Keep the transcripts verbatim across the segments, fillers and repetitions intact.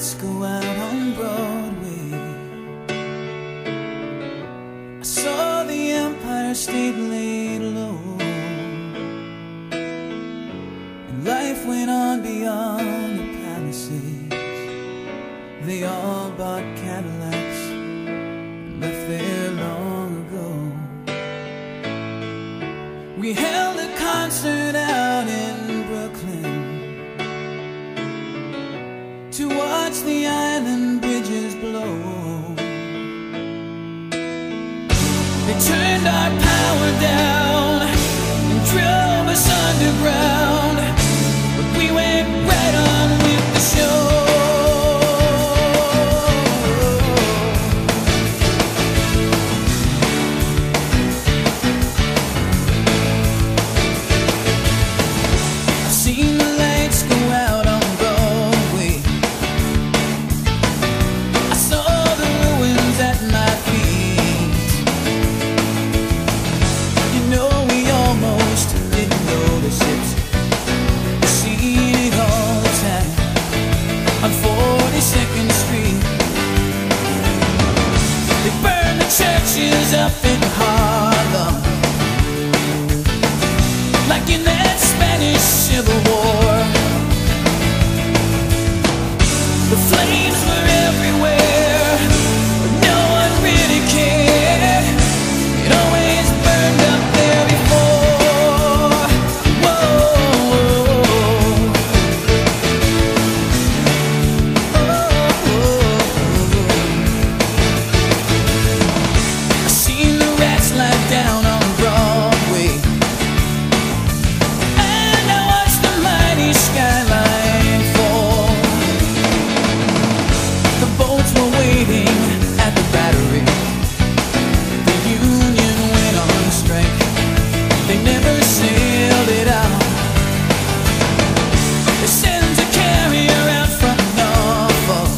lights go out on Broadway, I saw the Empire State laid low, and life went on beyond the Palisades. They all bought Cadillacs and left there long ago. We held a concert out in Brooklyn to watch the island bridges blow. They turned our power down and drove us underground, but we went right on with the show. I've seen the lights go out on Broadway, I saw the ruins at my feet. You know, we almost didn't notice it. We see it all the time on forty-second Street. They burn the churches up in Harlem, like in that Spanish Civil War. The flames were everywhere, but no one really cared. It always burned up there before. Whoa. I seen the rats lie down on Broadway, and I watched the mighty skyline fall. The boats were waiting at the Battery. The Union went on strike. They never sailed it out. They sent a carrier out from Norfolk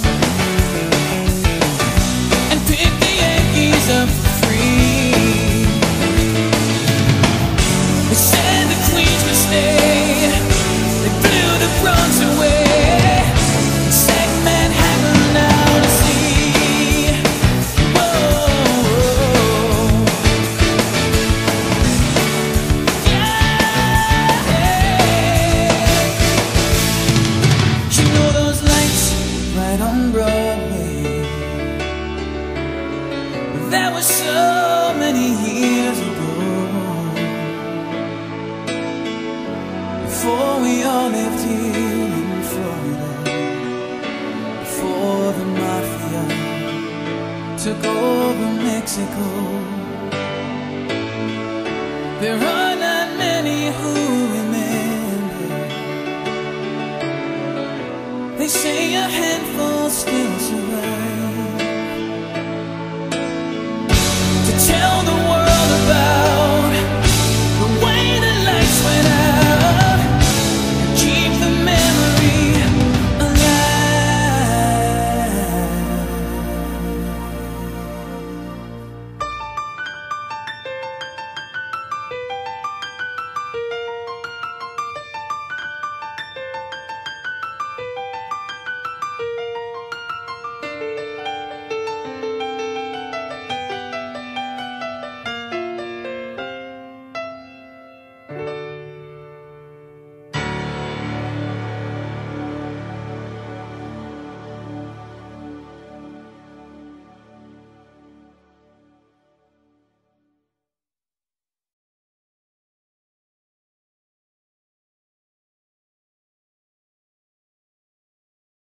and picked the Yankees up for free. They said the Queens would stay. They blew the Bronx away, sank Manhattan out to sea. Whoa. You know those lights right on Broadway? That was so many years ago, before we all lived here in Florida, before the mafia took over Mexico. There are not many who remember. They say a handful